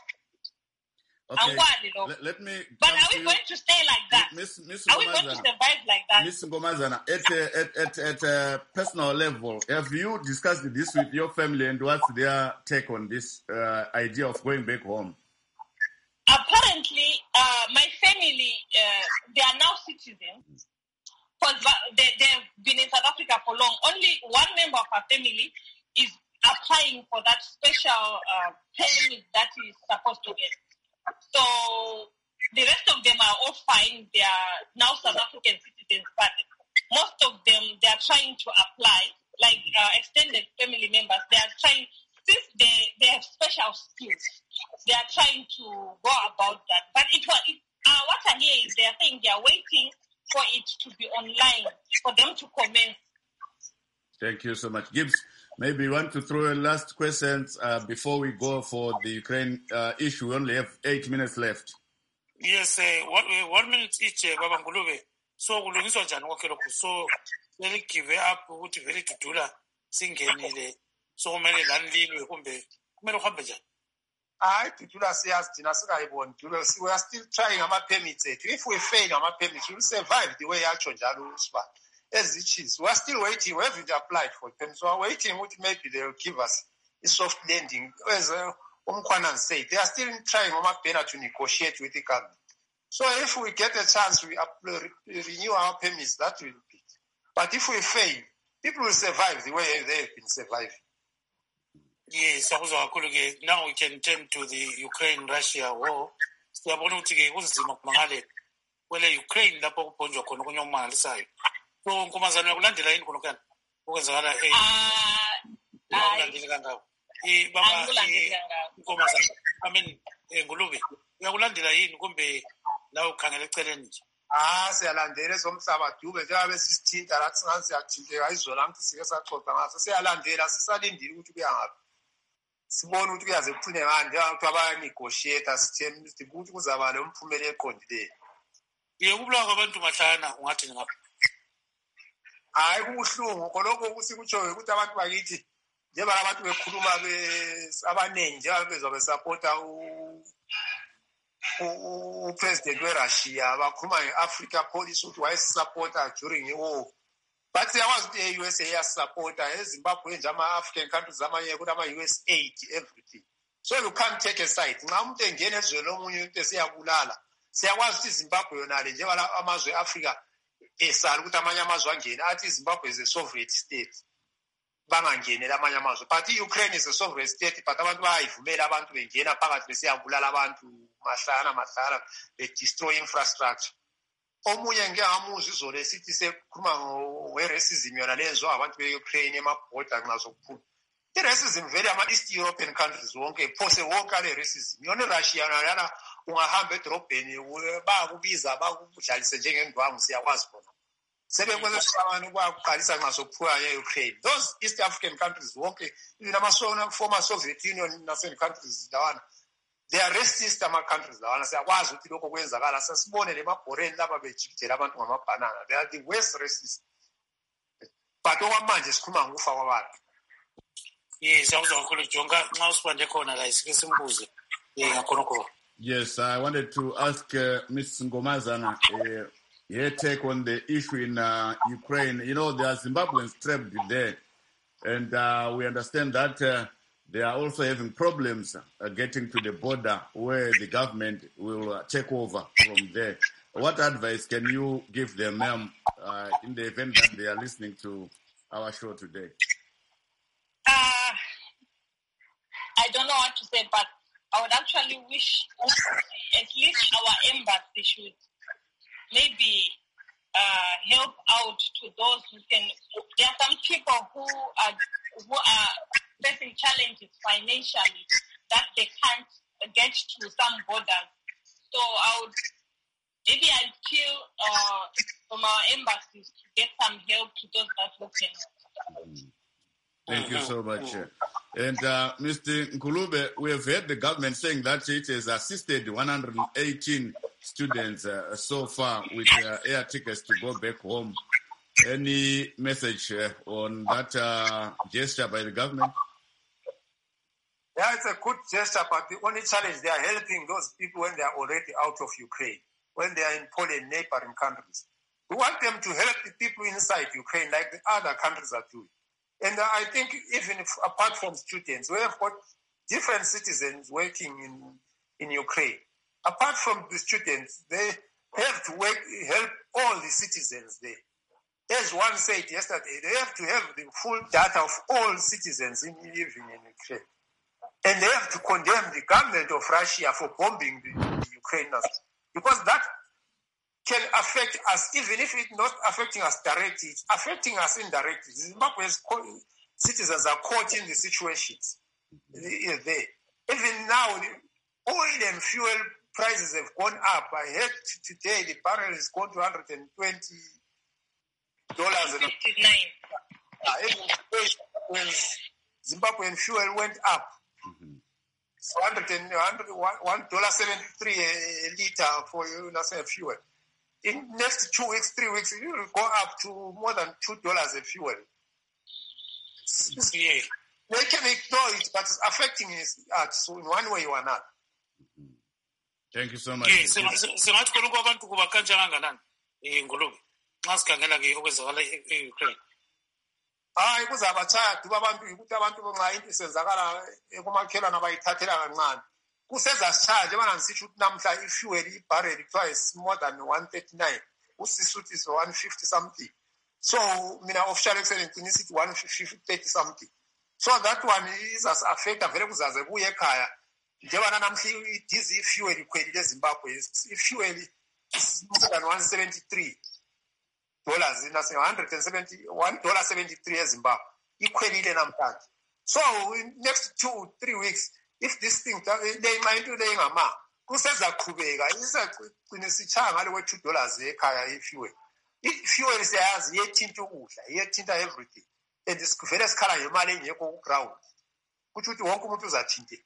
Okay. Let me. But are we going to stay like that? Miss are we going to survive like that? Miss Ngomazana, at a personal level, have you discussed this with your family, and what's their take on this idea of going back home? Apparently, my family, they are now citizens. Because they've been in South Africa for long. Only one member of our family is applying for that special permit that is supposed to get. So the rest of them are all fine. They are now South African citizens, but most of them, they are trying to apply, like extended family members. They are trying, since they have special skills, they are trying to go about that. But what I hear is they are saying they are waiting for it to be online, for them to commence. Thank you so much. Gibbs, maybe you want to throw in last questions before we go for the Ukraine issue. We only have 8 minutes left. Yes, 1 minute each, Baba Ngulube. So, kulungiswa njani konke lokhu? So, let give up ukuthi vele Dudula singenile. So, kumele lanilwe kumbe kumele uhambe njani? Dudula says, we are still trying our permits. If we fail our permits, we'll survive the way as it is. We are still waiting. We haven't applied for permits. We are waiting. Maybe they will give us a soft landing. As Umkwanan said, they are still trying to negotiate with the government. So if we get a chance, we renew our permits, that will be. But if we fail, people will survive the way they have been surviving. Yes, now we can turn to the Ukraine-Russia war. Siyabona ukuthi ke kunzima kumangale kwele Ukraine lapho kuphonjwa khona okunye okumangalisayo. So Nkombazana uyakulandela yini khona kana? Okwenzakala uyakulandela kangawo. Baba Nkombazana, I mean Ngulube, uyakulandela yini kumbe la ukhangela eceleni nje? Siyalandela ezomhlaba Dube njengabe sisithinta la singazi siyathinteka izola ngithi sike saxoxa ngaso. Siyalandela sisalindile ukuthi kuya ngaphi. Sibona ukuthi kuyaze kuphune ngani njengoba bayanegotiate sithemba ukuthi kuzaba nomphumela eqondileyo. Kubulawa kwabantu mahlana ungathi ngapha. Kubuhlungu koloko kusikutshoyo ukuthi abantu bakithi njengoba abantu bekhuluma abaningi njengoba bezobe supporta upresident weRussia bakhuluma ngeAfrica policy ukuthi wayesupporta during war. But siyakwazi ukuthi e-USA iyasupporta eZimbabwe nje ama-African countries amanye ukuthi ama-US aid everything. So you can't take a side. Nxa umuntu engena ezweni lomunye into esiyabulala. Siyakwazi ukuthi iZimbabwe yonale njengoba amazwe e-Africa esala ukuthi amanye amazwe angene athi iZimbabwe is a sovereign state. Bangangenela amanye amazwe. But i-Ukraine is a sovereign state, but abantu bayayivumela abantu bengena phakathi besiyabulala abantu mahlana be-destroy infrastructure. Omunye ngeke ngamuzwa izolo esithi sekhuluma nge-racism yona lenziwa abantu be-Ukraine emabhoda nxa sokuphuma. I-racism vele ama-East European countries wonke phose wonke ale racism. Yona iRussia yana ungahamba edrobheni bayakubiza bakudlalise njengendwangu siyakwazi khona. Sebekwenza abantu bakuqalisa nxa sokuphuma e-Ukraine. Those East African countries wonke, even former Soviet Union nase countries lawana, they are racist countries lawana. Siyakwazi ukuthi lokho kwenzakala sasibone lemabhoreni laba bejikijela abantu ngamabhanana. They are the worst racists. But okwamanje sikhuluma ngokufa kwabantu. Yes, awuzwa kakhulu Jonga nxa usibande khona la isike simbuze ngakhonokho. Yes, I wanted to ask Ms. Ngomazana her take on the issue in Ukraine. You know, there are Zimbabweans trapped there, and we understand that they are also having problems getting to the border where the government will take over from there. What advice can you give them, ma'am, in the event that they are listening to our show today? I don't know what to say, but I would actually wish at least our embassy should maybe help out to those who can. There are some people who are facing challenges financially that they can't get to some borders. So I'd feel from our embassies to get some help to those that who can. Thank you so much. And Mr. Nkulube, we have heard the government saying that it has assisted 118 students so far with air tickets to go back home. Any message on that gesture by the government? Yeah, it's a good gesture, but the only challenge, they are helping those people when they are already out of Ukraine, when they are in Poland, neighboring countries. We want them to help the people inside Ukraine like the other countries are doing. And I think even if, apart from students, we have got different citizens working in Ukraine. Apart from the students, they have to help all the citizens there. As one said yesterday, they have to have the full data of all citizens living in Ukraine. And they have to condemn the government of Russia for bombing the Ukrainians. Because that can affect us, even if it's not affecting us directly, it's affecting us indirectly. Zimbabwe's citizens are caught in the situations there. Even now, the oil and fuel prices have gone up. I heard today the barrel is gone to $120. $59. When Zimbabwean fuel went up, so $1.73 a liter for fuel. In next 2 weeks, 3 weeks, it will go up to more than $2 a fuel. Yeah. They can ignore it, but it's affecting us so in one way or another. Thank you so much. Singathi khona kwabantu kuba kanjani Ngulube nxa sikhangela ke okwenzakala e-Ukraine. Hayi kuzabatshaya duba abantu ukuthi abantu nxa into isenzakala ekumakhelwana bayithathela kancane. Kusezasitshaya njengoba ngisitsho ukuthi namhla ifuel ibarrel kuthiwa is more than 139. Usisuthi is 150 something. So mina official excellence ngithi 130 something. So that one is as affected vele kuzaze kuye ekhaya. Njengoba namhla idizi ifuel ikhwelile eZimbabwe. Ifuel is more than $173. $171.73 eZimbabwe. Ikhwelile namhlanje. So in next 2-3 weeks, if this thing they might do they ngama kusezaqhubeka isagcina sitshaya ngale $2 ekhaya ifuel. Ifuel siyazi yethinta ukudla, yethinta everything. And vele sikhala ngemali engekho ku ground. Kuthi ukuthi wonke umuntu uzathinte.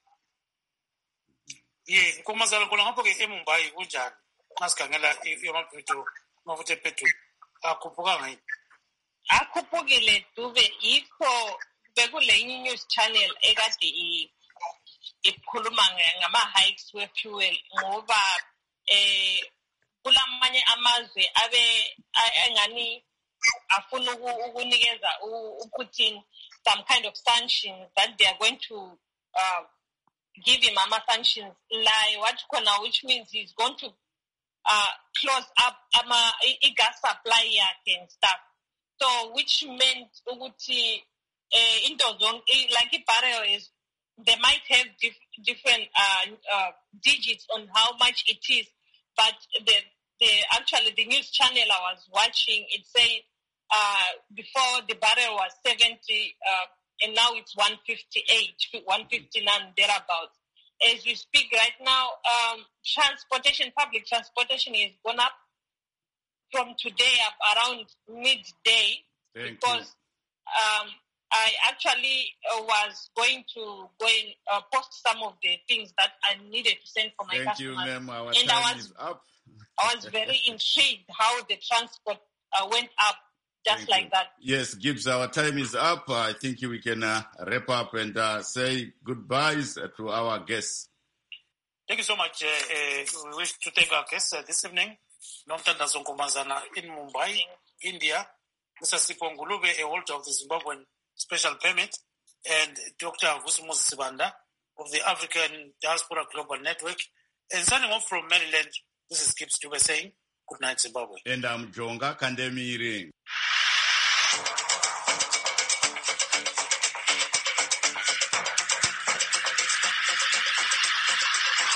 Yeah, kumazala khona ngapho ke eMumbai kunjani? Nxa sikhangela amafutha epetrol akhuphukanga yini? Akhuphukile Dube, yikho bekule news channel ekade ikhuluma ngama-hikes we-fuel ngoba kulamanye amazwe abe engani afuna ukunikeza uPutin some kind of sanctions that they are going to give him sanctions which means he's going to close up gas supply yakhe and stuff. So which meant ukuthi into zonke like ibarrel is they might have different digits on how much it is, but the news channel I was watching, it said before the barrel was 70 and now it's 158, 159 thereabouts. As we speak right now, public transportation has gone up from today up around midday. Because I actually was going to go and post some of the things that I needed to send for my customers. Thank you, ma'am. Our and time is up. I was very intrigued how the transport went up just like that. Yes, Gibbs, our time is up. I think we can wrap up and say goodbyes to our guests. Thank you so much. We wish to thank our guests this evening, Nomthandazo Nkomanzana in Mumbai, India, Mr. Sipho Ngulube, a holder of the Zimbabwean Special Permit, and Dr. Vusimuzi Sibanda of the African Diaspora Global Network. And signing off from Maryland, this is Gibbs Dube saying, good night, Zimbabwe. And I'm Jonga Kandemiri.